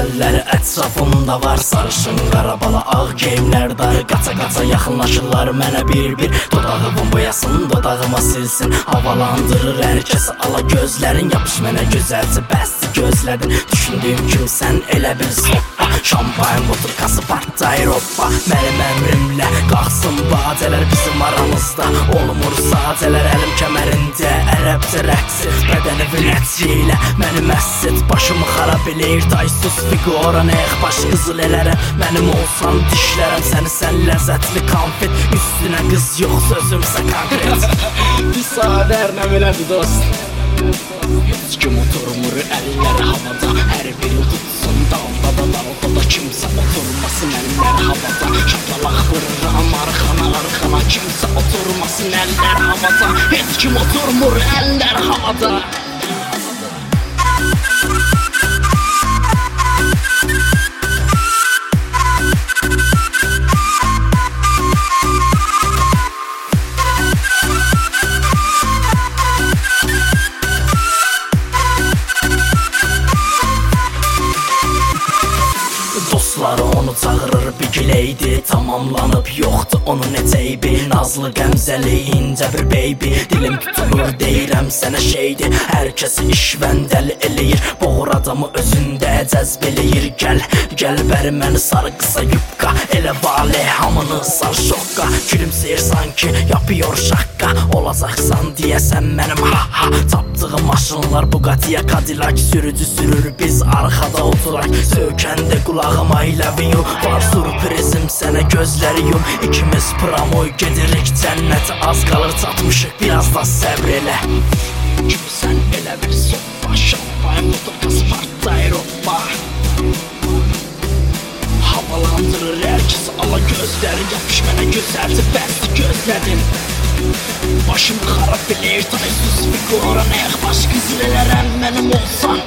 gözəlləri ətrafımda var. Sarışın qarabalı ağ geyimlər qaça-qaça yaxınlaşırlar mənə bir-bir. Dodağımın boyasın, dodağıma silsin, havalandırır hər kəsi ala gözlərin. Yapış mənə gözəlcə bəsdir gözlədin, düşündüyüm kimi sən elə bir soppa. Şampayn boturkası partlayır hoppa. Mənim əmrimlə qalxsın badələr bizim aramızda. Olmur sadələr əlim kəmərində, ərəbcə rəqs et, bədəni vünətçi ilə məni məhs et. Başımı xarab eləyir taysuz figura, nəyək baş qızıl elərəm. Mənim olsan dişlərəm səni, sən ləzzətli konfet. Üstünə qız yox, sözümsə konkret. Bir sadərlə belədir dost. Ki motorumur əlləri havada, hər biri tutsun dalda da kimsə oturmasın əllər havada. Şapalaq vururam arxana, kimsə oturmasın əllər havada. Heç kim oturmur əllər havada. Dostları onu çağırır bir gileydi, tamamlanıb yoxdur onun eceybi. Nazlı qəmzəli incə bir baby, dilim tutulur deyirəm sənə şeydi. Hər kəsi işvəndəl eləyir, boğur adamı özündə cəzb eləyir. Gəl bəri məni sarı qısa yubqa, elə vale hamını sar şokka. Gülümsəyir sanki yapıyor şakka, olacaqsan deyəsən mənim ha. Tapdığım maşınlar Bugatti, Cadillac, sürücü sürür biz arxada oturaq. Söykəndə qulağıma I love you, var sürprizim sənə gözləri yum. İkimiz pramoy gedirik cənnətə, az qalır çatmışıq, biraz da səbr elə. Kimi sən elə bir soppa, şampayn boturkası partlayır hoppa. Havalandırır hər kəsi ala gözləri, yapış mənə gözəlcə bəsdir gözlədin. Başımı xarab eləyir taysuz figura, nəyək baş qızıl elərəm mənim olsan.